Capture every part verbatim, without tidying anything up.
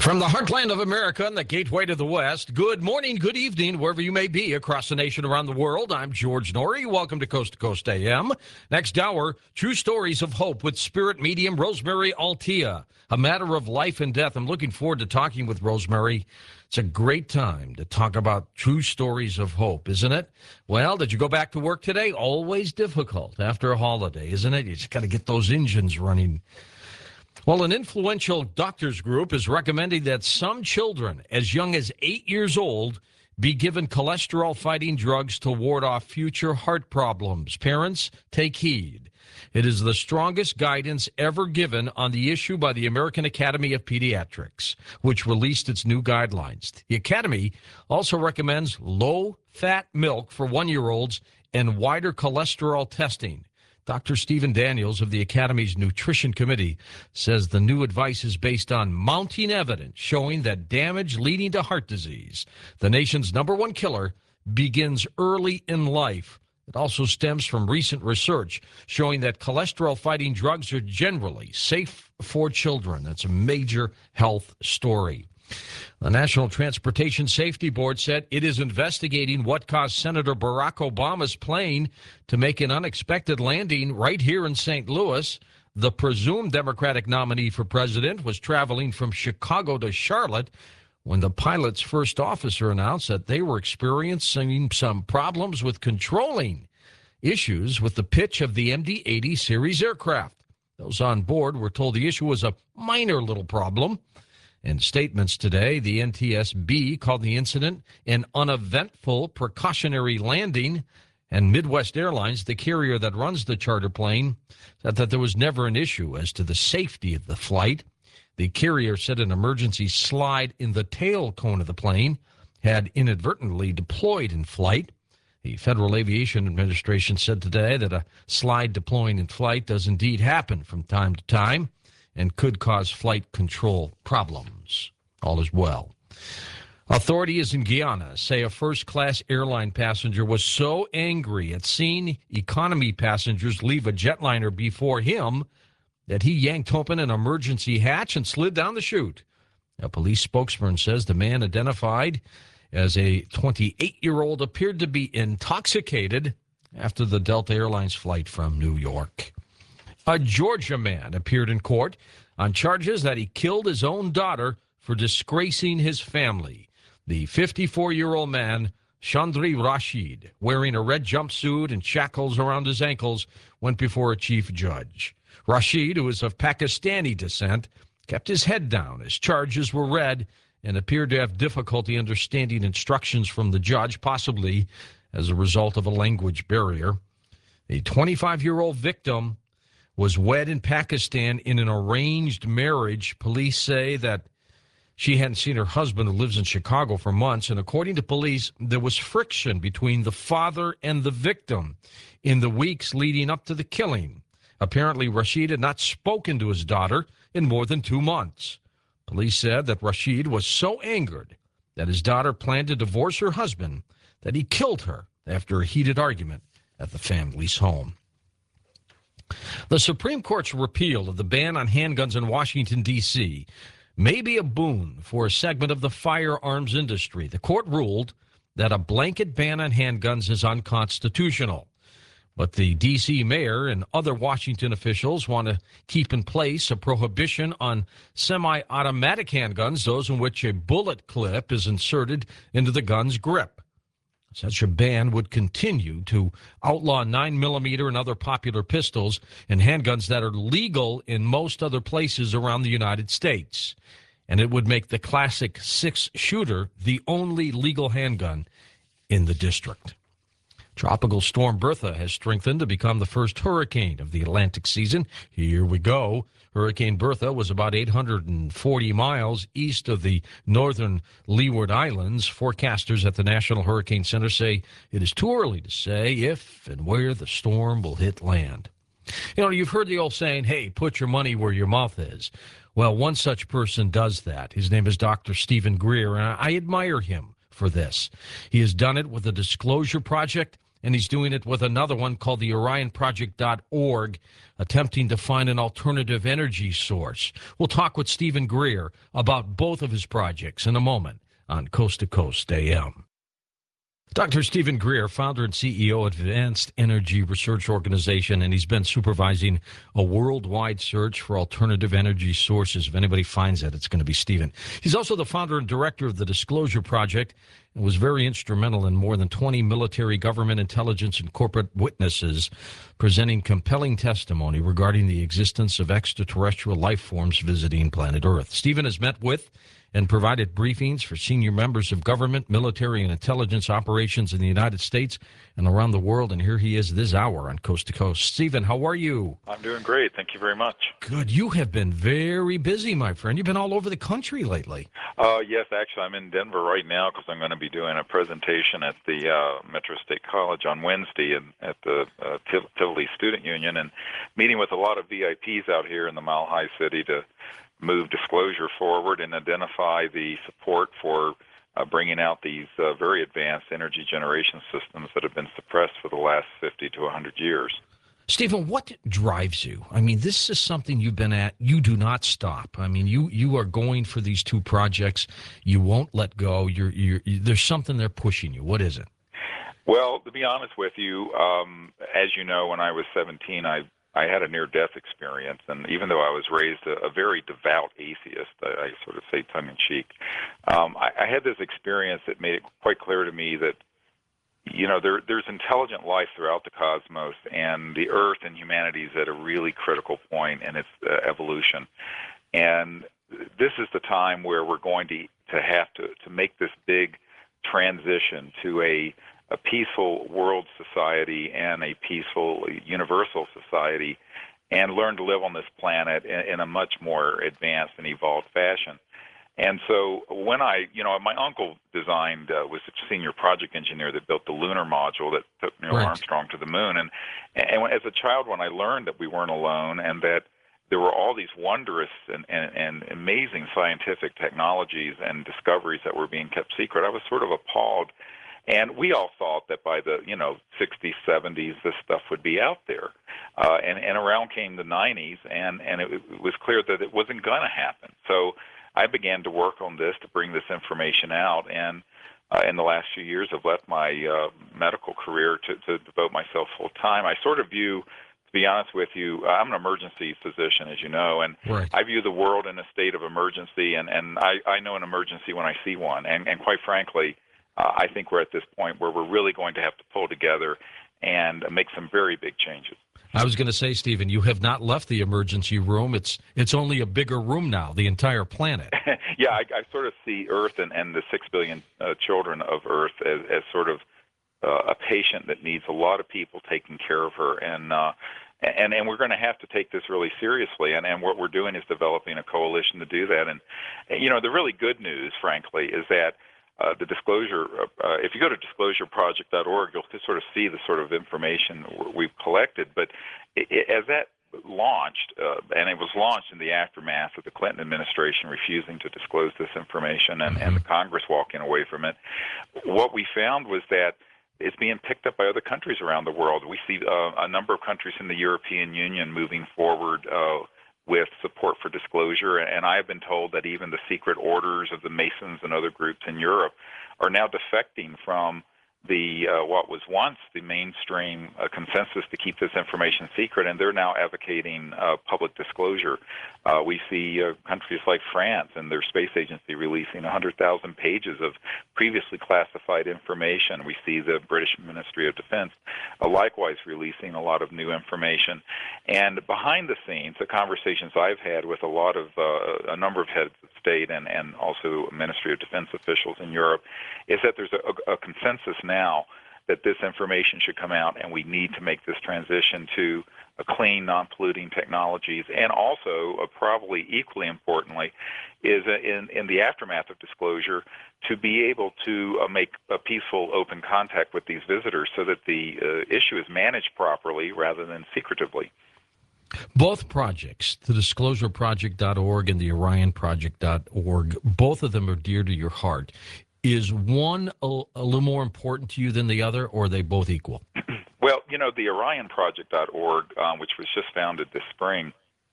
From the heartland of America and the gateway to the West, good morning, good evening, wherever you may be across the nation, around the world. I'm George Norrie. Welcome to Coast to Coast A M. Next hour, true stories of hope with spirit medium Rosemary Altia. A matter of life and death. I'm looking forward to talking with Rosemary. It's a great time to talk about true stories of hope, isn't it? Well, did you go back to work today? Always difficult after a holiday, isn't it? You just got to get those engines running. Well, an influential doctors group is recommending that some children as young as eight years old be given cholesterol-fighting drugs to ward off future heart problems. Parents, take heed. It is the strongest guidance ever given on the issue by the American Academy of Pediatrics, which released its new guidelines. The Academy also recommends low-fat milk for one-year-olds and wider cholesterol testing. Doctor Stephen Daniels of the Academy's Nutrition Committee says the new advice is based on mounting evidence showing that damage leading to heart disease, the nation's number one killer, begins early in life. It also stems from recent research showing that cholesterol-fighting drugs are generally safe for children. That's a major health story. The National Transportation Safety Board said it is investigating what caused Senator Barack Obama's plane to make an unexpected landing right here in Saint Louis. The presumed Democratic nominee for president was traveling from Chicago to Charlotte when the pilot's first officer announced that they were experiencing some problems with controlling issues with the pitch of the M D eighty series aircraft. Those on board were told the issue was a minor little problem. In statements today, the N T S B called the incident an uneventful precautionary landing, and Midwest Airlines, the carrier that runs the charter plane, said that there was never an issue as to the safety of the flight. The carrier said an emergency slide in the tail cone of the plane had inadvertently deployed in flight. The Federal Aviation Administration said today that a slide deploying in flight does indeed happen from time to time and could cause flight control problems. All is well. Authorities in Guyana say a first-class airline passenger was so angry at seeing economy passengers leave a jetliner before him that he yanked open an emergency hatch and slid down the chute. A police spokesman says the man, identified as a twenty-eight-year-old, appeared to be intoxicated after the Delta Airlines flight from New York. A Georgia man appeared in court on charges that he killed his own daughter for disgracing his family. The fifty-four-year-old man, Chandri Rashid, wearing a red jumpsuit and shackles around his ankles, went before a chief judge. Rashid, who is of Pakistani descent, kept his head down as charges were read and appeared to have difficulty understanding instructions from the judge, possibly as a result of a language barrier. The twenty-five-year-old victim was wed in Pakistan in an arranged marriage. Police say that she hadn't seen her husband, who lives in Chicago, for months, and according to police, there was friction between the father and the victim in the weeks leading up to the killing. Apparently, Rashid had not spoken to his daughter in more than two months. Police said that Rashid was so angered that his daughter planned to divorce her husband that he killed her after a heated argument at the family's home. The Supreme Court's repeal of the ban on handguns in Washington, D C may be a boon for a segment of the firearms industry. The court ruled that a blanket ban on handguns is unconstitutional. But the D C mayor and other Washington officials want to keep in place a prohibition on semi-automatic handguns, those in which a bullet clip is inserted into the gun's grip. Such a ban would continue to outlaw nine millimeter and other popular pistols and handguns that are legal in most other places around the United States. And it would make the classic six-shooter the only legal handgun in the district. Tropical storm Bertha has strengthened to become the first hurricane of the Atlantic season. Here we go. Hurricane Bertha was about eight hundred forty miles east of the northern Leeward Islands. Forecasters at the National Hurricane Center say it is too early to say if and where the storm will hit land. You know, you've heard the old saying, hey, put your money where your mouth is. Well, one such person does that. His name is Doctor Stephen Greer, and I admire him for this. He has done it with the Disclosure Project and he's doing it with another one called the Orion Project dot org, attempting to find an alternative energy source. We'll talk with Stephen Greer about both of his projects in a moment on Coast to Coast A M. Doctor Stephen Greer, founder and C E O of Advanced Energy Research Organization, and he's been supervising a worldwide search for alternative energy sources. If anybody finds that, it's going to be Stephen. He's also the founder and director of the Disclosure Project and was very instrumental in more than twenty military, government, intelligence, and corporate witnesses presenting compelling testimony regarding the existence of extraterrestrial life forms visiting planet Earth. Stephen has met with and provided briefings for senior members of government, military, and intelligence operations in the United States and around the world. And here he is this hour on Coast to Coast. Stephen, how are you? I'm doing great. Thank you very much. Good. You have been very busy, my friend. You've been all over the country lately. Uh, yes, actually, I'm in Denver right now because I'm going to be doing a presentation at the uh, Metro State College on Wednesday and at the uh, Tiv- Tivoli Student Union, and meeting with a lot of V I Ps out here in the Mile High City to move disclosure forward and identify the support for uh, bringing out these uh, very advanced energy generation systems that have been suppressed for the last fifty to one hundred years. Stephen, what drives you? I mean, this is something you've been at. You do not stop. I mean, you you are going for these two projects. You won't let go. You're, you're, you, there's something they're pushing you. What is it? Well, to be honest with you, um, as you know, when I was seventeen, I I had a near-death experience, and even though I was raised a, a very devout atheist, I, I sort of say tongue-in-cheek, um, I, I had this experience that made it quite clear to me that, you know, there, there's intelligent life throughout the cosmos, and the Earth and humanity is at a really critical point in its uh, evolution. And this is the time where we're going to to have to, to make this big transition to a a peaceful world society and a peaceful universal society, and learn to live on this planet in, in a much more advanced and evolved fashion. And so when I, you know, my uncle designed, uh, was a senior project engineer that built the lunar module that took Neil Right. Armstrong to the moon. And, and as a child, when I learned that we weren't alone and that there were all these wondrous and, and, and amazing scientific technologies and discoveries that were being kept secret, I was sort of appalled. And we all thought that by the, you know, sixties, seventies, this stuff would be out there. Uh, and, and around came the nineties, and, and it, it was clear that it wasn't going to happen. So I began to work on this to bring this information out, and uh, in the last few years I've left my uh, medical career to, to devote myself full time. I sort of view, to be honest with you, I'm an emergency physician, as you know, and Right. I view the world in a state of emergency, and, and I, I know an emergency when I see one. And, and quite frankly, uh, I think we're at this point where we're really going to have to pull together and make some very big changes. I was going to say, Stephen, you have not left the emergency room. It's it's only a bigger room now, the entire planet. Yeah, I, I sort of see Earth and, and the six billion uh, children of Earth as, as sort of uh, a patient that needs a lot of people taking care of her. And uh, and, and we're going to have to take this really seriously. And, and what we're doing is developing a coalition to do that. And, you know, the really good news, frankly, is that Uh, the disclosure, uh, if you go to disclosure project dot org, you'll sort of see the sort of information we've collected. But it, it, as that launched, uh, and it was launched in the aftermath of the Clinton administration refusing to disclose this information and, and the Congress walking away from it, what we found was that it's being picked up by other countries around the world. We see uh, a number of countries in the European Union moving forward uh, with support for disclosure, and I have been told that even the secret orders of the Masons and other groups in Europe are now defecting from the uh, what was once the mainstream uh, consensus to keep this information secret, and they're now advocating uh, public disclosure. Uh, we see uh, countries like France and their space agency releasing one hundred thousand pages of previously classified information. We see the British Ministry of Defense uh, likewise releasing a lot of new information. And behind the scenes, the conversations I've had with a lot of uh, a number of heads of state and, and also Ministry of Defense officials in Europe is that there's a, a consensus now that this information should come out, and we need to make this transition to a clean, non-polluting technologies. And also, uh, probably equally importantly, is uh, in, in the aftermath of disclosure to be able to uh, make a peaceful, open contact with these visitors so that the uh, issue is managed properly rather than secretively. Both projects, the disclosure project dot org and the Orion Project dot org, both of them are dear to your heart. Is one a, a little more important to you than the other, or are they both equal? Well, you know, the Orion Project dot org, um, which was just founded this spring,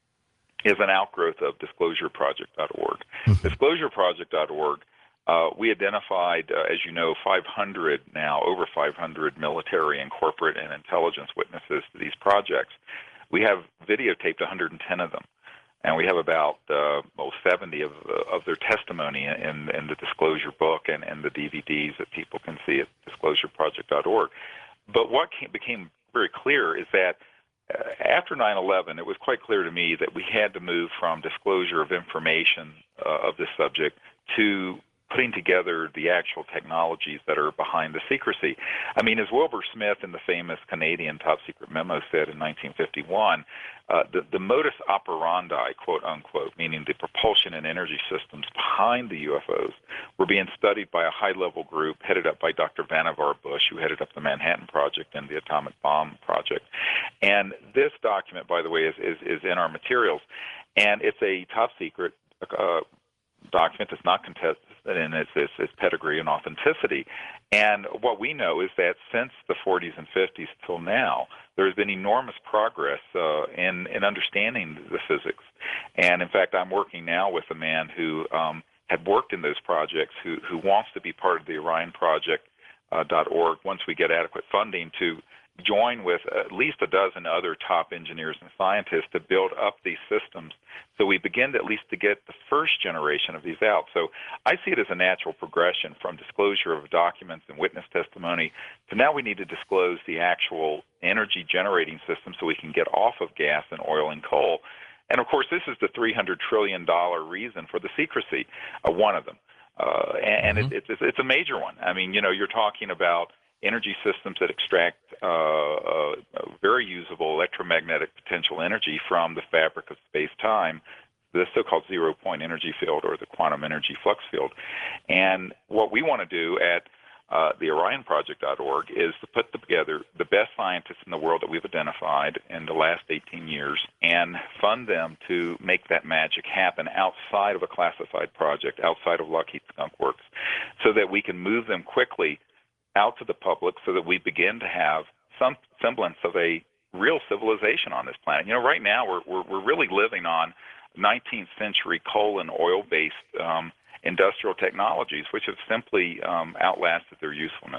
is an outgrowth of Disclosure Project dot org. Mm-hmm. Disclosure Project dot org, uh, we identified, uh, as you know, five hundred now, over five hundred military and corporate and intelligence witnesses to these projects. We have videotaped one hundred ten of them. And we have about uh, well, seventy of, uh, of their testimony in, in the Disclosure book and, and the D V Ds that people can see at Disclosure Project dot org. But what came, became very clear is that uh, after nine eleven, it was quite clear to me that we had to move from disclosure of information uh, of this subject to putting together the actual technologies that are behind the secrecy. I mean, as Wilbur Smith in the famous Canadian top secret memo said in nineteen fifty-one, uh, the, the modus operandi, quote unquote, meaning the propulsion and energy systems behind the U F Os, were being studied by a high-level group headed up by Doctor Vannevar Bush, who headed up the Manhattan Project and the Atomic Bomb Project. And this document, by the way, is, is, is in our materials, and it's a top secret uh, document that's not contested in its, its, its pedigree and authenticity. And what we know is that since the forties and fifties till now, there's been enormous progress uh, in, in understanding the physics. And in fact, I'm working now with a man who um, had worked in those projects, who, who wants to be part of the Orion Project uh, dot org once we get adequate funding to join with at least a dozen other top engineers and scientists to build up these systems so we begin to at least to get the first generation of these out. So I see it as a natural progression from disclosure of documents and witness testimony to now we need to disclose the actual energy generating system so we can get off of gas and oil and coal. And of course, this is the three hundred trillion dollars reason for the secrecy, uh, one of them. Uh, and mm-hmm. it, it's, it's a major one. I mean, you know, you're talking about energy systems that extract uh, uh, very usable electromagnetic potential energy from the fabric of space-time, the so-called zero-point energy field or the quantum energy flux field. And what we want to do at uh, the Orion Project dot org is to put together the best scientists in the world that we've identified in the last eighteen years and fund them to make that magic happen outside of a classified project, outside of Lockheed Skunk Works, so that we can move them quickly out to the public so that we begin to have some semblance of a real civilization on this planet. You know, right now we're we're, we're really living on nineteenth century coal and oil-based um, industrial technologies, which have simply um, outlasted their usefulness.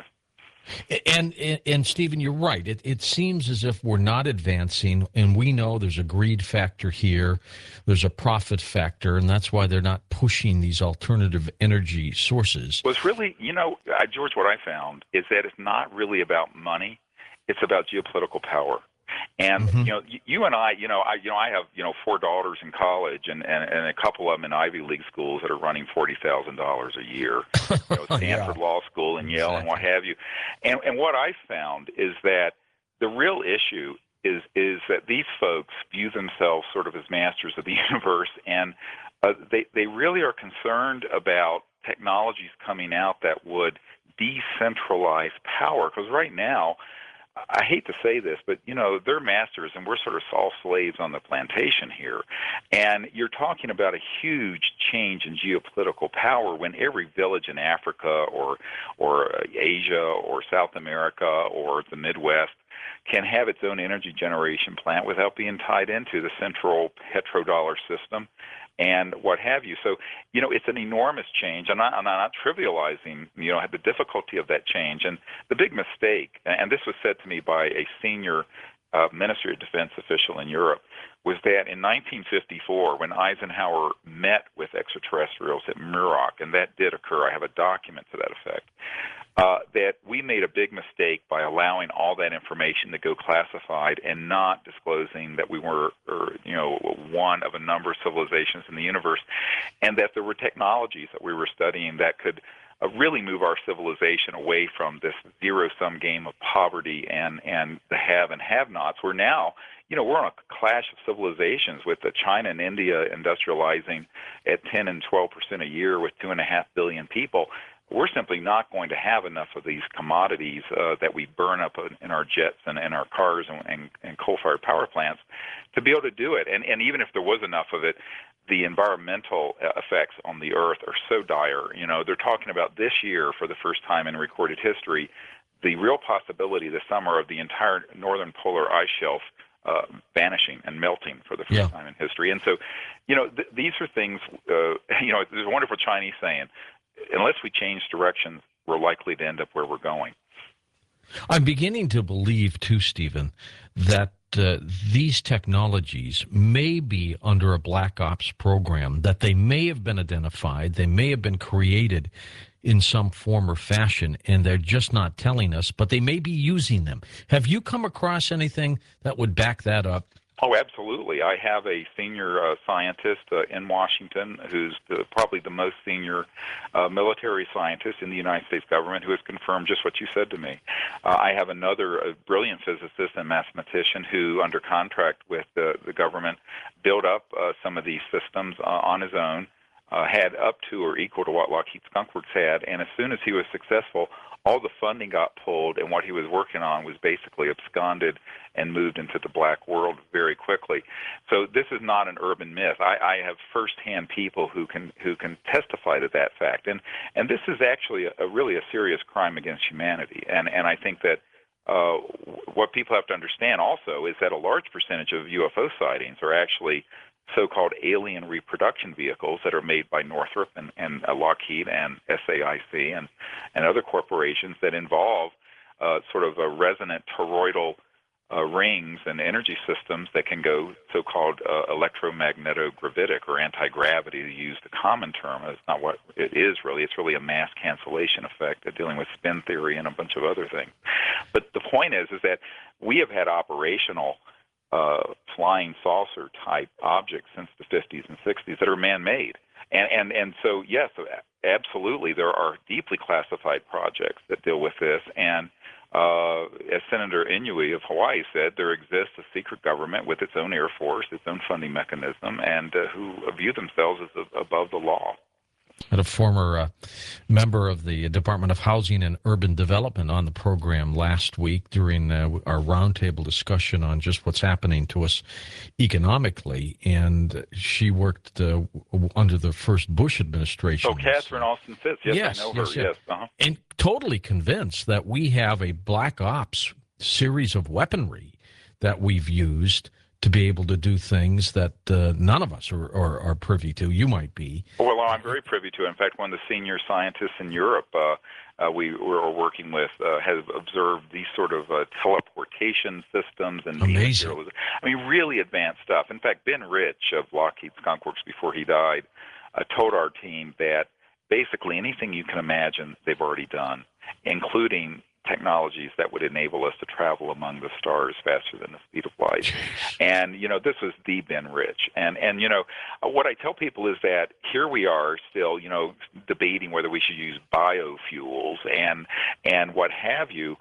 And, and, and Stephen, you're right. It, it seems as if we're not advancing, and we know there's a greed factor here, there's a profit factor, and that's why they're not pushing these alternative energy sources. Well, it's really, you know, uh, George, what I found is that it's not really about money; it's about geopolitical power. And mm-hmm. you know, you and I, you know, I, you know, I have, you know, four daughters in college, and, and, and a couple of them in Ivy League schools that are running forty thousand dollars a year. You know, Stanford yeah. Law School and Yale exactly. and what have you. And and what I found is that the real issue is is that these folks view themselves sort of as masters of the universe, and uh, they they really are concerned about technologies coming out that would decentralize power. Because right now, I hate to say this, but, you know, they're masters and we're sort of all slaves on the plantation here. And you're talking about a huge change in geopolitical power when every village in Africa or or Asia or South America or the Midwest can have its own energy generation plant without being tied into the central petrodollar system and what have you. So, you know, it's an enormous change. I'm not, I'm not trivializing, you know, the difficulty of that change. And the big mistake, and this was said to me by a senior uh, Ministry of Defense official in Europe, was that in nineteen fifty-four, when Eisenhower met with extraterrestrials at Muroc, and that did occur, I have a document to that effect, uh, that we made a big mistake by allowing all that information to go classified and not disclosing that we were, or, you know, one of a number of civilizations in the universe, and that there were technologies that we were studying that could uh, really move our civilization away from this zero-sum game of poverty and, and the have and have-nots. We're now, you know, we're on a clash of civilizations with the China and India industrializing at ten and twelve percent a year with two and a half billion people. We're simply not going to have enough of these commodities uh, that we burn up in our jets and in our cars and, and, and coal-fired power plants to be able to do it. And, and even if there was enough of it, the environmental effects on the Earth are so dire. You know, they're talking about this year, for the first time in recorded history, the real possibility this summer of the entire northern polar ice shelf uh, vanishing and melting for the first Yeah. time in history. And so, you know, th- these are things, uh, you know, there's a wonderful Chinese saying, unless we change directions, we're likely to end up where we're going. I'm beginning to believe, too, Stephen, that uh, these technologies may be under a black ops program, that they may have been identified, they may have been created in some form or fashion, and they're just not telling us, but they may be using them. Have you come across anything that would back that up? Oh, absolutely. I have a senior uh, scientist uh, in Washington who's the, probably the most senior uh, military scientist in the United States government who has confirmed just what you said to me. Uh, I have another uh, brilliant physicist and mathematician who, under contract with the, the government, built up uh, some of these systems uh, on his own, uh, had up to or equal to what Lockheed Skunk Works had, and as soon as he was successful, all the funding got pulled, and what he was working on was basically absconded and moved into the black world very quickly. So this is not an urban myth. I, I have firsthand people who can who can testify to that fact, and and this is actually a, a really a serious crime against humanity. And and I think that uh, what people have to understand also is that a large percentage of U F O sightings are actually so-called alien reproduction vehicles that are made by Northrop and, and uh, Lockheed and S A I C and, and other corporations that involve uh, sort of a resonant toroidal uh, rings and energy systems that can go so-called uh, electromagnetogravitic or anti-gravity, to use the common term. It's not what it is really. It's really a mass cancellation effect of dealing with spin theory and a bunch of other things. But the point is, is that we have had operational Uh, flying saucer type objects since the fifties and sixties that are man-made. And, and, and so, yes, absolutely, there are deeply classified projects that deal with this. And uh, as Senator Inouye of Hawaii said, there exists a secret government with its own Air Force, its own funding mechanism, and uh, who view themselves as above the law. Had a former uh, member of the Department of Housing and Urban Development on the program last week during uh, our roundtable discussion on just what's happening to us economically, and she worked uh, under the first Bush administration. Oh, Catherine Austin Fitts. Yes, yes, I know yes, her. yes. Yes, uh-huh. And totally convinced that we have a black ops series of weaponry that we've used to be able to do things that uh, none of us are, are, are privy to. You might be. Well, I'm very privy to it. In fact, one of the senior scientists in Europe uh, uh, we were working with uh, has observed these sort of uh, teleportation systems and amazing. I mean, really advanced stuff. In fact, Ben Rich of Lockheed Skunk Works, before he died, uh, told our team that basically anything you can imagine they've already done, including technologies that would enable us to travel among the stars faster than the speed of light. And, you know, this was the Ben Rich. And, and you know, what I tell people is that here we are still, you know, debating whether we should use biofuels and and what have you,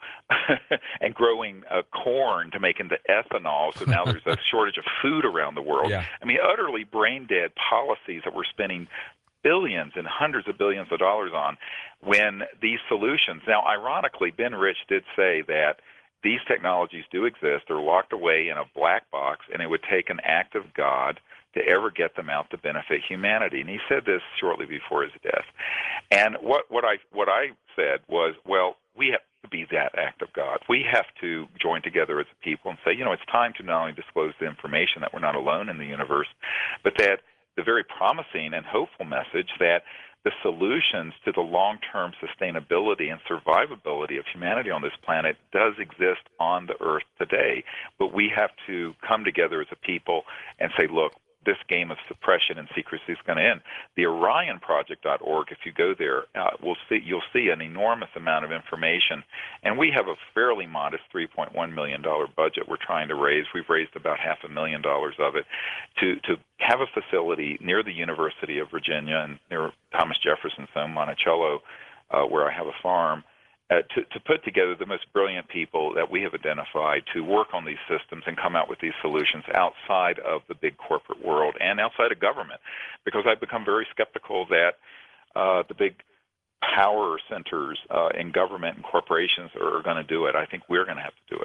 and growing uh, corn to make into ethanol. So now there's a shortage of food around the world. Yeah. I mean, utterly brain-dead policies that we're spending billions and hundreds of billions of dollars on, when these solutions. Now, ironically, Ben Rich did say that these technologies do exist. They're locked away in a black box, and it would take an act of God to ever get them out to benefit humanity. And he said this shortly before his death. And what, what I what I said was, well, we have to be that act of God. We have to join together as a people and say, you know, it's time to not only disclose the information that we're not alone in the universe, but that the very promising and hopeful message that the solutions to the long-term sustainability and survivability of humanity on this planet does exist on the earth today. But we have to come together as a people and say, look, this game of suppression and secrecy is going to end. The Orion Project dot org, if you go there, uh, we'll see, you'll see an enormous amount of information. And we have a fairly modest three point one million dollars budget we're trying to raise. We've raised about half a million dollars of it to, to have a facility near the University of Virginia and near Thomas Jefferson's home, Monticello, uh, where I have a farm, Uh, to, to put together the most brilliant people that we have identified to work on these systems and come out with these solutions outside of the big corporate world and outside of government, because I've become very skeptical that uh, the big power centers uh, in government and corporations are going to do it. I think we're going to have to do it.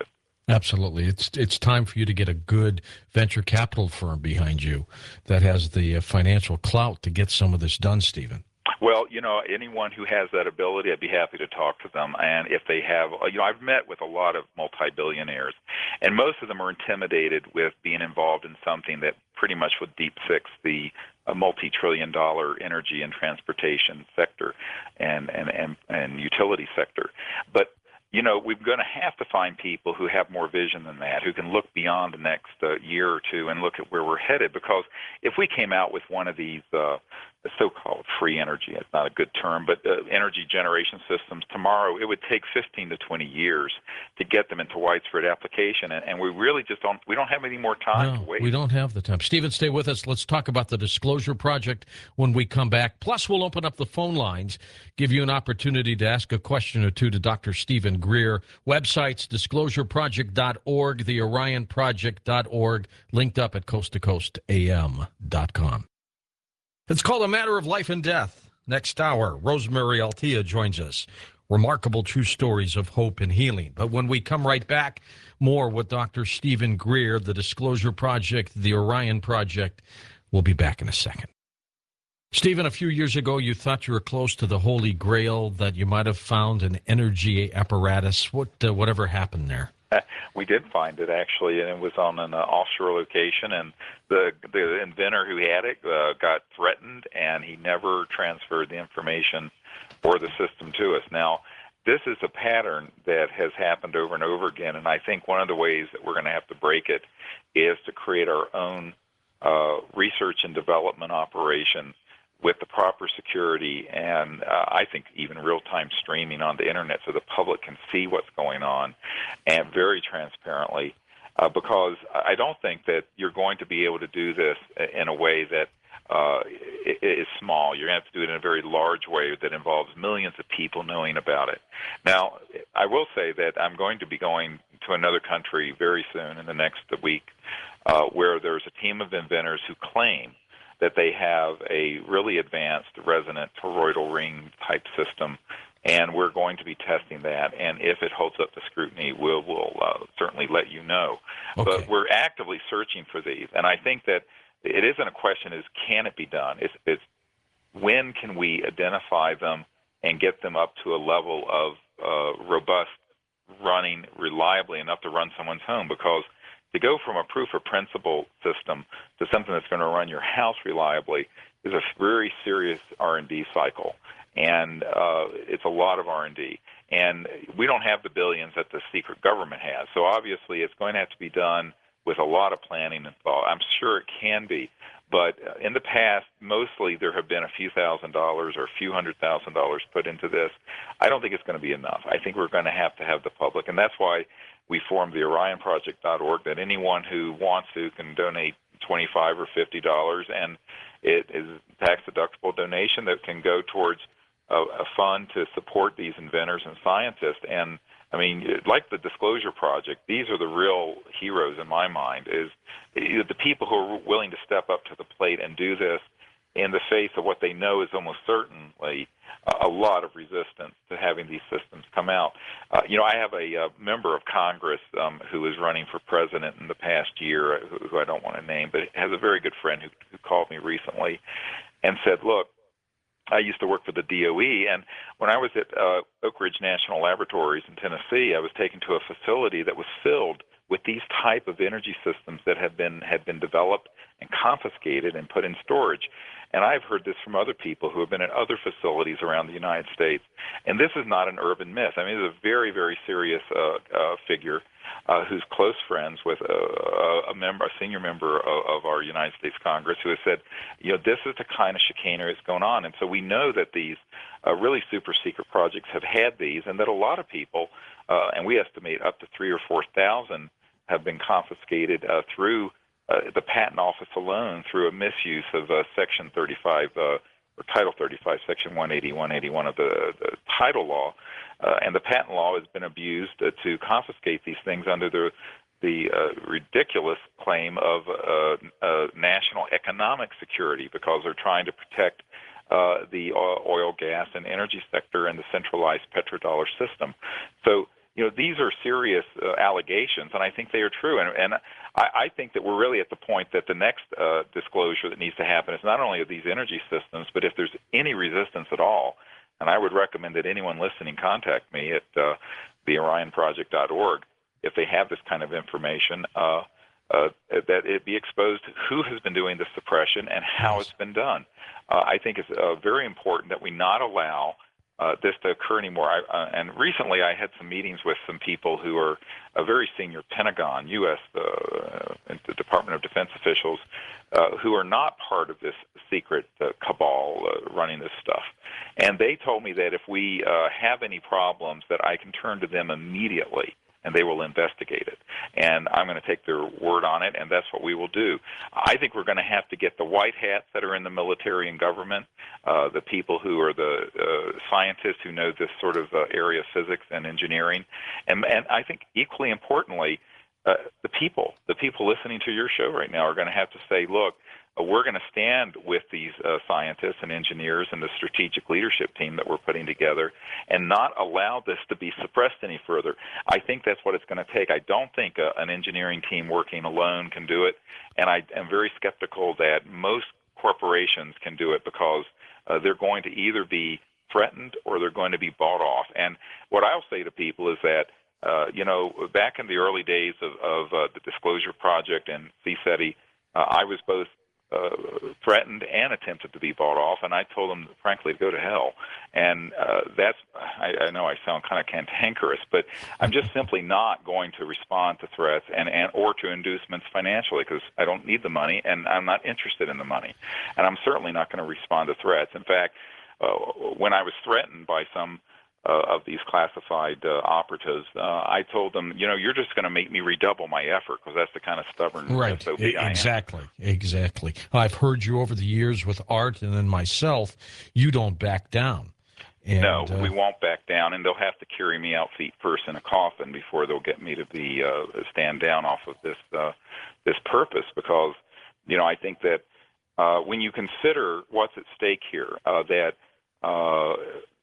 Absolutely. It's it's time for you to get a good venture capital firm behind you that has the uh, financial clout to get some of this done, Stephen. Well, you know, anyone who has that ability, I'd be happy to talk to them. And if they have, you know, I've met with a lot of multi-billionaires, and most of them are intimidated with being involved in something that pretty much would deep fix the a multi-trillion dollar energy and transportation sector and, and, and, and utility sector. But you know, we're going to have to find people who have more vision than that, who can look beyond the next uh, year or two and look at where we're headed. Because if we came out with one of these uh, so-called free energy, it's not a good term, but uh, energy generation systems tomorrow, it would take fifteen to twenty years to get them into widespread application. And, and we really just don't, we don't have any more time No, to wait. we don't have the time. Stephen, stay with us. Let's talk about the Disclosure Project when we come back. Plus, we'll open up the phone lines, give you an opportunity to ask a question or two to Doctor Stephen Greer. Websites, disclosure project dot org, the orion project dot org, linked up at coast to coast a m dot com. It's called A Matter of Life and Death. Next hour, Rosemary Altea joins us. Remarkable true stories of hope and healing. But when we come right back, more with Doctor Stephen Greer, the Disclosure Project, the Orion Project. We'll be back in a second. Stephen, a few years ago, you thought you were close to the Holy Grail, that you might have found an energy apparatus. What, uh, whatever happened there? We did find it, actually, and it was on an uh, offshore location, and the the inventor who had it uh, got threatened, and he never transferred the information or the system to us. Now, this is a pattern that has happened over and over again, and I think one of the ways that we're going to have to break it is to create our own uh, research and development operation with the proper security and uh, I think even real-time streaming on the internet so the public can see what's going on, and very transparently, uh, because I don't think that you're going to be able to do this in a way that uh, is small. You're going to have to do it in a very large way that involves millions of people knowing about it. Now, I will say that I'm going to be going to another country very soon in the next week uh, where there's a team of inventors who claim that they have a really advanced resonant toroidal ring type system, and we're going to be testing that. And if it holds up to scrutiny, we'll, we'll uh, certainly let you know. Okay. But we're actively searching for these, and I think that it isn't a question is can it be done? It's, it's when can we identify them and get them up to a level of uh, robust running reliably enough to run someone's home, because to go from a proof of principle system to something that's going to run your house reliably is a very serious R and D cycle, and uh, it's a lot of R and D. And we don't have the billions that the secret government has, so obviously it's going to have to be done with a lot of planning and thought. I'm sure it can be, but in the past, mostly there have been a few thousand dollars or a few hundred thousand dollars put into this. I don't think it's going to be enough. I think we're going to have to have the public, and that's why we formed the orion project dot org, that anyone who wants to can donate twenty-five dollars or fifty dollars, and it is a tax-deductible donation that can go towards a, a fund to support these inventors and scientists. And, I mean, like the Disclosure Project, these are the real heroes in my mind, is the people who are willing to step up to the plate and do this in the face of what they know is almost certainly a lot of resistance to having these systems come out. Uh, you know, I have a, a member of Congress um, who is running for president in the past year, who, who I don't want to name, but has a very good friend who, who called me recently and said, look, I used to work for the D O E, and when I was at uh, Oak Ridge National Laboratories in Tennessee, I was taken to a facility that was filled with these type of energy systems that had been had been developed and confiscated and put in storage. And I've heard this from other people who have been at other facilities around the United States. And this is not an urban myth. I mean, it's a very, very serious uh, uh, figure uh, who's close friends with a, a member, a senior member of, of our United States Congress, who has said, you know, this is the kind of chicanery that's going on. And so we know that these uh, really super secret projects have had these, and that a lot of people, uh, and we estimate up to three or four thousand, have been confiscated uh, through Uh, the Patent Office alone through a misuse of uh, Section thirty-five, uh, or Title thirty-five, Section one eighty, one eighty-one of the, the title law. Uh, and the patent law has been abused uh, to confiscate these things under the, the uh, ridiculous claim of uh, uh, national economic security, because they're trying to protect uh, the oil, gas, and energy sector and the centralized petrodollar system. So, you know, these are serious uh, allegations, and I think they are true. And, and I, I think that we're really at the point that the next uh, disclosure that needs to happen is not only of these energy systems, but if there's any resistance at all. And I would recommend that anyone listening contact me at uh, the orion project dot org if they have this kind of information, uh, uh, that it be exposed who has been doing the suppression and how Yes. it's been done. Uh, I think it's uh, very important that we not allow uh, this to occur anymore. I, uh, and recently I had some meetings with some people who are uh, very senior Pentagon, U S, uh, the Department of Defense officials, uh, who are not part of this secret uh, cabal uh, running this stuff. And they told me that if we uh, have any problems, that I can turn to them immediately, and they will investigate it. And I'm going to take their word on it, and that's what we will do. I think we're going to have to get the white hats that are in the military and government, uh, the people who are the uh, scientists who know this sort of uh, area of physics and engineering, and, and I think equally importantly, uh, the people, the people listening to your show right now are going to have to say, look, Uh, we're going to stand with these uh, scientists and engineers and the strategic leadership team that we're putting together and not allow this to be suppressed any further. I think that's what it's going to take. I don't think uh, an engineering team working alone can do it, and I am very skeptical that most corporations can do it because uh, they're going to either be threatened or they're going to be bought off. And what I'll say to people is that, uh, you know, back in the early days of, of uh, the Disclosure Project and C SETI, uh, I was both Uh, threatened and attempted to be bought off, and I told them, frankly, to go to hell. And uh, that's, I, I know I sound kind of cantankerous, but I'm just simply not going to respond to threats and, and or to inducements financially because I don't need the money, and I'm not interested in the money. And I'm certainly not going to respond to threats. In fact, uh, when I was threatened by some Uh, of these classified uh, operatives, uh, I told them, you know, you're just going to make me redouble my effort because that's the kind of stubborn Right. S O B I am. Exactly. Exactly. I've heard you over the years with Art and then myself. You don't back down. And, no, uh, we won't back down, and they'll have to carry me out feet first in a coffin before they'll get me to be uh, stand down off of this uh, this purpose. Because, you know, I think that uh, when you consider what's at stake here, uh, that uh,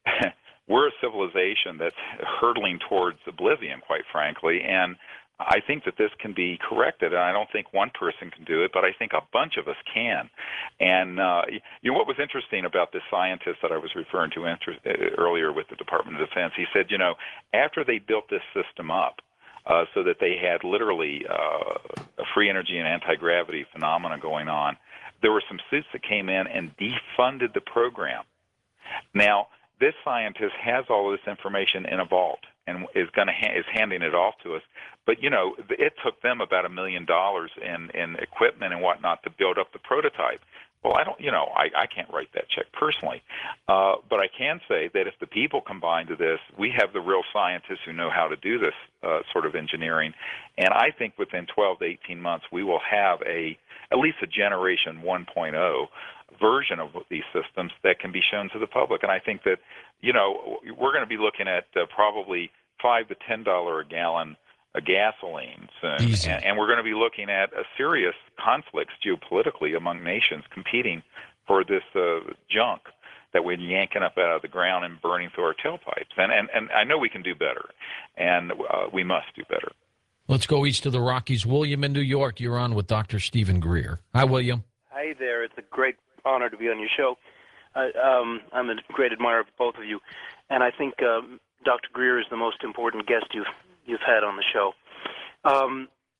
we're a civilization that's hurtling towards oblivion, quite frankly, and I think that this can be corrected, and I don't think one person can do it, but I think a bunch of us can. And uh, you know what was interesting about this scientist that I was referring to inter- earlier with the Department of Defense? He said, you know, after they built this system up uh, so that they had literally uh, a free energy and anti-gravity phenomena going on, there were some suits that came in and defunded the program. Now, this scientist has all of this information in a vault and is going to ha- is handing it off to us. But you know, it took them about a million dollars in in equipment and whatnot to build up the prototype. Well, I don't, you know, I, I can't write that check personally, uh, but I can say that if the people combine to this, we have the real scientists who know how to do this uh, sort of engineering, and I think within twelve to eighteen months we will have a at least a generation one point oh version of these systems that can be shown to the public. And I think that, you know, we're going to be looking at uh, probably five to ten dollar a gallon uh, gasolines, and, and, and we're going to be looking at a serious conflicts geopolitically among nations competing for this uh, junk that we're yanking up out of the ground and burning through our tailpipes. And and, and I know we can do better, and uh, we must do better. Let's go east of the Rockies. William in New York, you're on with Doctor Stephen Greer. Hi, William. Hi there. It's a great honor to be on your show. Uh, um, I'm a great admirer of both of you, and I think um, Doctor Greer is the most important guest you've you've had on the show. Um,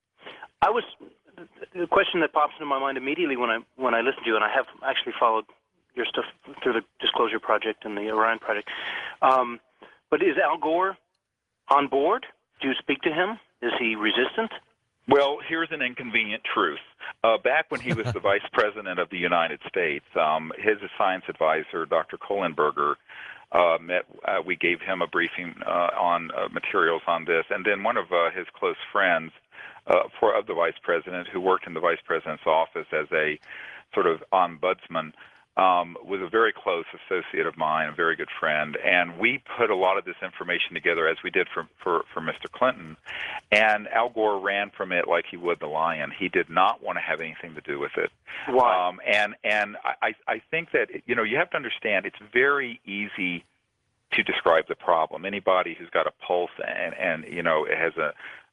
I was the question that pops into my mind immediately when I when I listen to you, and I have actually followed your stuff through the Disclosure Project and the Orion Project. Um, but is Al Gore on board? Do you speak to him? Is he resistant? Well, here's an inconvenient truth. Uh, back when he was the Vice President of the United States, um, his science advisor, Doctor Kohlenberger, uh, met. Uh, we gave him a briefing uh, on uh, materials on this, and then one of uh, his close friends uh, for, of the Vice President, who worked in the Vice President's office as a sort of ombudsman, Um, was a very close associate of mine, a very good friend, and we put a lot of this information together as we did for, for, for Mister Clinton, and Al Gore ran from it like he would the lion. He did not want to have anything to do with it. Why? Um, and and I, I think that, you know, you have to understand it's very easy to describe the problem. Anybody who's got a pulse and, and you know, has a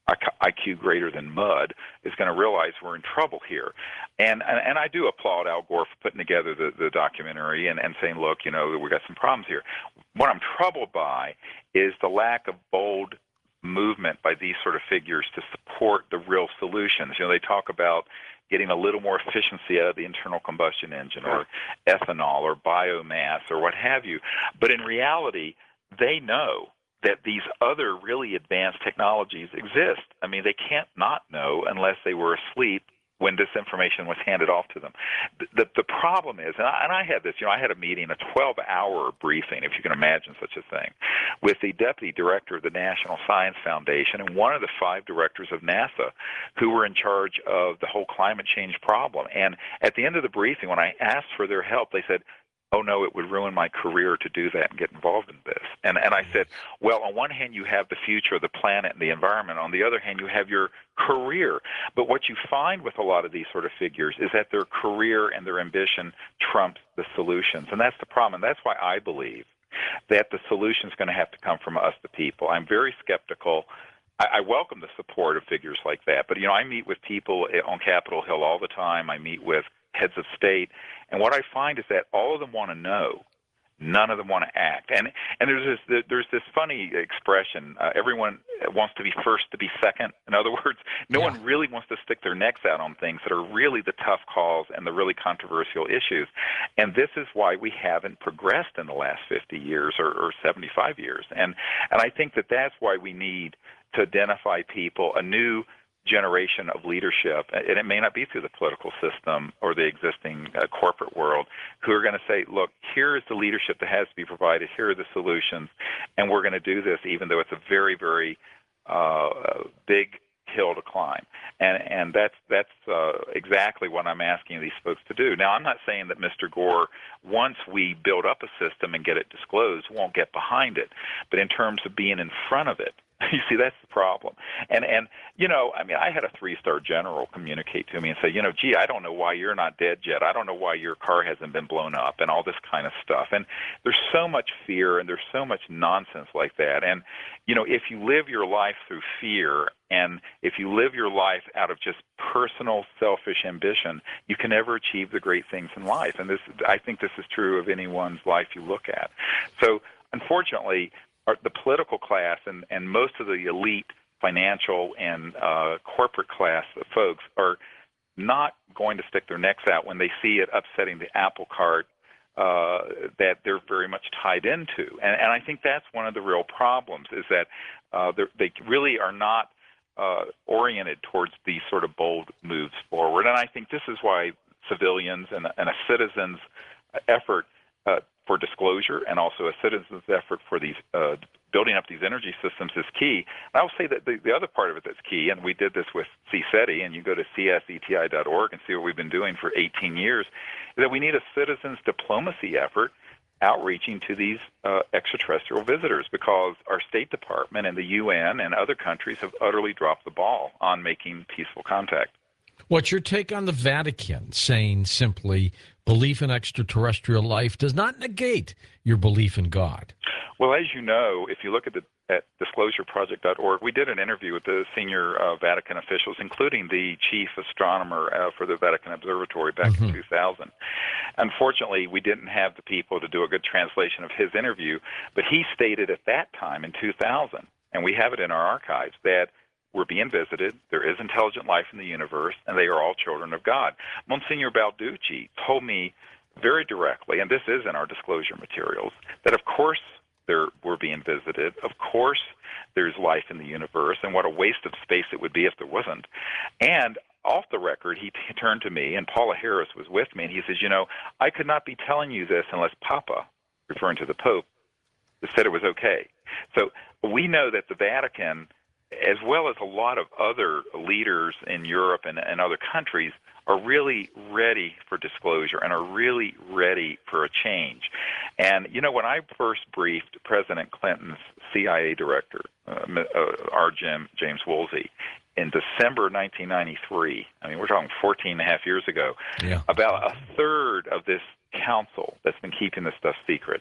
I Q greater than mud is going to realize we're in trouble here. And and, and I do applaud Al Gore for putting together the, the documentary and, and saying, look, you know, we've got some problems here. What I'm troubled by is the lack of bold movement by these sort of figures to support the real solutions. You know, they talk about getting a little more efficiency out of the internal combustion engine or ethanol or biomass or what have you. But in reality, they know that these other really advanced technologies exist. I mean, they can't not know unless they were asleep when this information was handed off to them. The, the, the problem is, and I, and I had this, you know, I had a meeting, a twelve-hour briefing, if you can imagine such a thing, with the deputy director of the National Science Foundation and one of the five directors of NASA who were in charge of the whole climate change problem. And at the end of the briefing, when I asked for their help, they said, oh, no, it would ruin my career to do that and get involved in this. And and I said, well, on one hand, you have the future of the planet and the environment. On the other hand, you have your career. But what you find with a lot of these sort of figures is that their career and their ambition trumps the solutions. And that's the problem. And that's why I believe that the solution is going to have to come from us, the people. I'm very skeptical. I, I welcome the support of figures like that. But, you know, I meet with people on Capitol Hill all the time. I meet with heads of state. And what I find is that all of them want to know. None of them want to act. And and there's this there's this funny expression. Uh, everyone wants to be first to be second. In other words, no yeah. one really wants to stick their necks out on things that are really the tough calls and the really controversial issues. And this is why we haven't progressed in the last fifty years or, or seventy-five years. And and I think that that's why we need to identify people, a new generation of leadership, and it may not be through the political system or the existing uh, corporate world, who are going to say, look, here is the leadership that has to be provided, here are the solutions, and we're going to do this even though it's a very, very uh, big hill to climb. And and that's that's uh, exactly what I'm asking these folks to do. Now, I'm not saying that Mister Gore, once we build up a system and get it disclosed, won't get behind it. But in terms of being in front of it, you see, that's the problem. And, and you know, I mean, I had a three-star general communicate to me and say, you know, gee, I don't know why you're not dead yet. I don't know why your car hasn't been blown up and all this kind of stuff. And there's so much fear and there's so much nonsense like that. And, you know, if you live your life through fear and if you live your life out of just personal selfish ambition, you can never achieve the great things in life. And this, I think this is true of anyone's life you look at. So, unfortunately, Our, the political class and, and most of the elite financial and uh, corporate class of folks are not going to stick their necks out when they see it upsetting the apple cart uh, that they're very much tied into. And, and I think that's one of the real problems is that uh, they really are not uh, oriented towards these sort of bold moves forward. And I think this is why civilians and, and a citizen's effort uh, for disclosure and also a citizen's effort for these uh, building up these energy systems is key. And I will say that the, the other part of it that's key, and we did this with C SETI, and you go to c s e t i dot org and see what we've been doing for eighteen years, is that we need a citizens diplomacy effort outreaching to these uh, extraterrestrial visitors because our State Department and the U N and other countries have utterly dropped the ball on making peaceful contact. What's your take on the Vatican saying simply belief in extraterrestrial life does not negate your belief in God? Well, as you know, if you look at the at disclosure project dot org, we did an interview with the senior uh, Vatican officials, including the chief astronomer uh, for the Vatican Observatory back mm-hmm. in two thousand. Unfortunately, we didn't have the people to do a good translation of his interview, but he stated at that time in two thousand, and we have it in our archives, that we're being visited, there is intelligent life in the universe, and they are all children of God. Monsignor Balducci told me very directly, and this is in our disclosure materials, that of course there, we're being visited, of course there's life in the universe, and what a waste of space it would be if there wasn't. And off the record, he t- turned to me, and Paula Harris was with me, and he says, you know, I could not be telling you this unless Papa, referring to the Pope, said it was okay. So we know that the Vatican, as well as a lot of other leaders in Europe and, and other countries, are really ready for disclosure and are really ready for a change. And, you know, when I first briefed President Clinton's C I A director, uh, uh, R. Jim, James Woolsey, in December nineteen ninety-three, I mean, we're talking fourteen and a half years ago, yeah. about a third of this council that's been keeping this stuff secret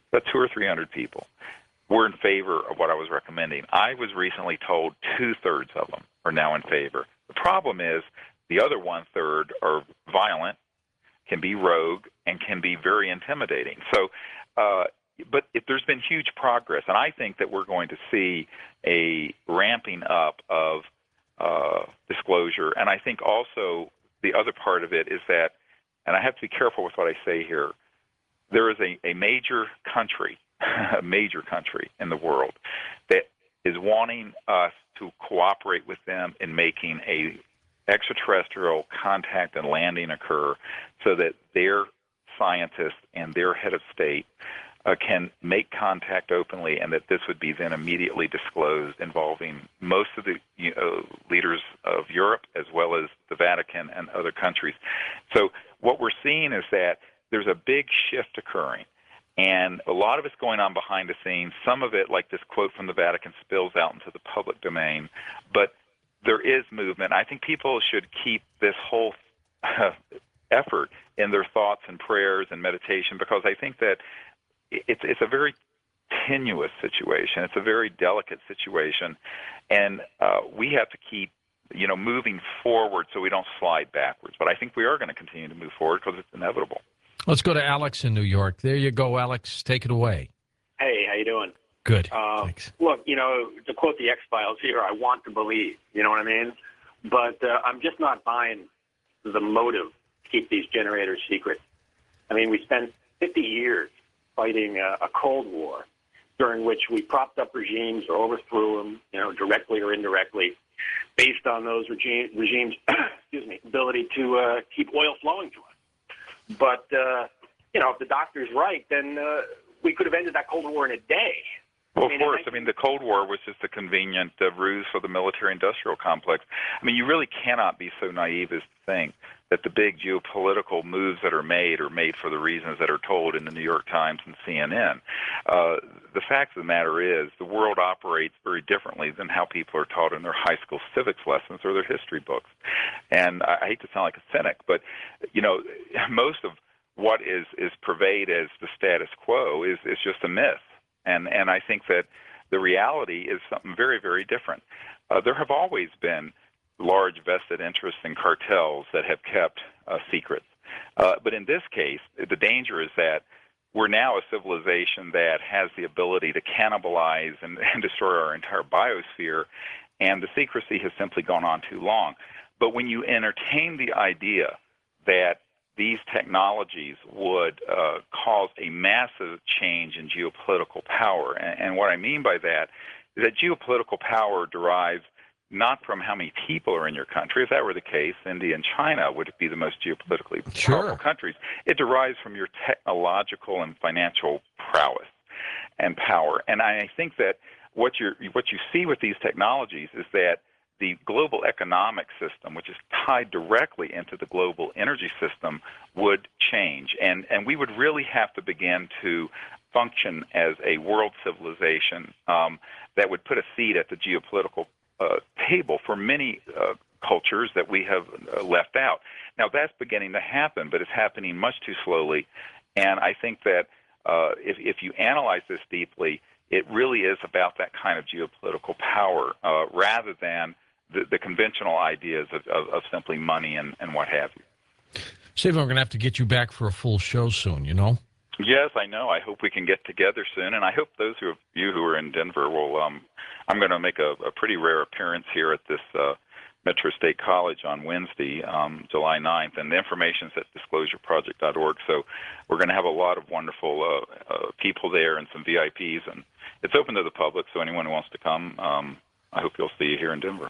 about two or three hundred people, were in favor of what I was recommending. I was recently told two-thirds of them are now in favor. The problem is the other one-third are violent, can be rogue, and can be very intimidating. So, uh, but if there's been huge progress, and I think that we're going to see a ramping up of uh, disclosure. And I think also the other part of it is that, and I have to be careful with what I say here, there is a, a major country, a major country in the world that is wanting us to cooperate with them in making a extraterrestrial contact and landing occur so that their scientists and their head of state uh, can make contact openly, and that this would be then immediately disclosed, involving most of the you know, leaders of Europe as well as the Vatican and other countries. So what we're seeing is that there's a big shift occurring, and a lot of it's going on behind the scenes. Some of it, like this quote from the Vatican, spills out into the public domain, but there is movement. I think people should keep this whole uh, effort in their thoughts and prayers and meditation, because I think that it's it's a very tenuous situation. It's a very delicate situation, and uh, we have to keep you know moving forward so we don't slide backwards. But I think we are going to continue to move forward because it's inevitable. Let's go to Alex in New York. There you go, Alex. Take it away. Hey, how you doing? Good. Uh, Thanks. Look, you know, to quote the X-Files here, I want to believe, you know what I mean? But uh, I'm just not buying the motive to keep these generators secret. I mean, we spent fifty years fighting a, a Cold War during which we propped up regimes or overthrew them, you know, directly or indirectly, based on those regime, regimes' excuse me, ability to uh, keep oil flowing to us. But, uh, you know, if the doctor's right, then uh, we could have ended that Cold War in a day. Well, I mean, of course. I mean, the Cold War was just a convenient uh, ruse for the military-industrial complex. I mean, you really cannot be so naive as to think that the big geopolitical moves that are made are made for the reasons that are told in the New York Times and C N N. Uh, the fact of the matter is the world operates very differently than how people are taught in their high school civics lessons or their history books. And I, I hate to sound like a cynic, but, you know, most of what is, is purveyed as the status quo is, is just a myth. And and I think that the reality is something very, very different. Uh, there have always been large vested interests in cartels that have kept uh, secrets. Uh, but in this case, the danger is that we're now a civilization that has the ability to cannibalize and, and destroy our entire biosphere, and the secrecy has simply gone on too long. But when you entertain the idea that these technologies would uh, cause a massive change in geopolitical power. And, and what I mean by that is that geopolitical power derives not from how many people are in your country. If that were the case, India and China would be the most geopolitically Sure. powerful countries. It derives from your technological and financial prowess and power. And I think that what, you're, what you see with these technologies is that the global economic system, which is tied directly into the global energy system, would change. And, and we would really have to begin to function as a world civilization um, that would put a seat at the geopolitical uh, table for many uh, cultures that we have uh, left out. Now, that's beginning to happen, but it's happening much too slowly. And I think that uh, if, if you analyze this deeply, it really is about that kind of geopolitical power uh, rather than The, the conventional ideas of, of, of simply money and, and what have you. Stephen, we're going to have to get you back for a full show soon, you know? Yes, I know. I hope we can get together soon, and I hope those of you who are in Denver will, um, I'm going to make a, a pretty rare appearance here at this uh, Metro State College on Wednesday, um, July ninth, and the information is at disclosure project dot org, so we're going to have a lot of wonderful uh, uh, people there and some V I Ps, and it's open to the public, so anyone who wants to come, um, I hope you'll see you here in Denver.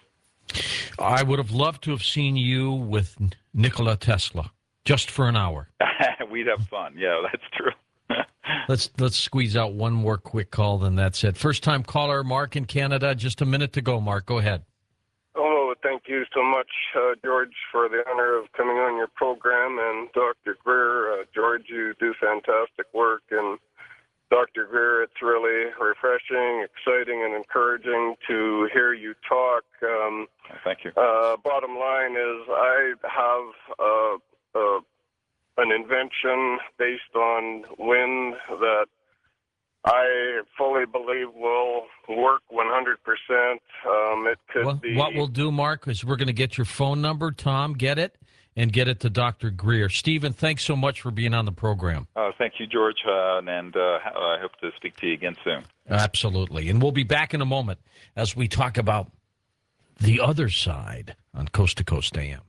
I would have loved to have seen you with Nikola Tesla, just for an hour. We'd have fun. Yeah, that's true. let's let's squeeze out one more quick call, then that's it. First-time caller, Mark in Canada. Just a minute to go, Mark. Go ahead. Oh, thank you so much, uh, George, for the honor of coming on your program. And Doctor Greer, uh, George, you do fantastic work. And Doctor Greer, it's really refreshing, exciting, and encouraging to hear you talk. Um, Thank you. Uh, bottom line is I have uh, uh, an invention based on wind that I fully believe will work one hundred percent. Um, it could Well, be. what we'll do, Mark, is we're going to get your phone number, Tom, get it, and get it to Doctor Greer. Stephen, thanks so much for being on the program. Uh, thank you, George, uh, and uh, I hope to speak to you again soon. Absolutely. And we'll be back in a moment as we talk about the other side on Coast to Coast A M.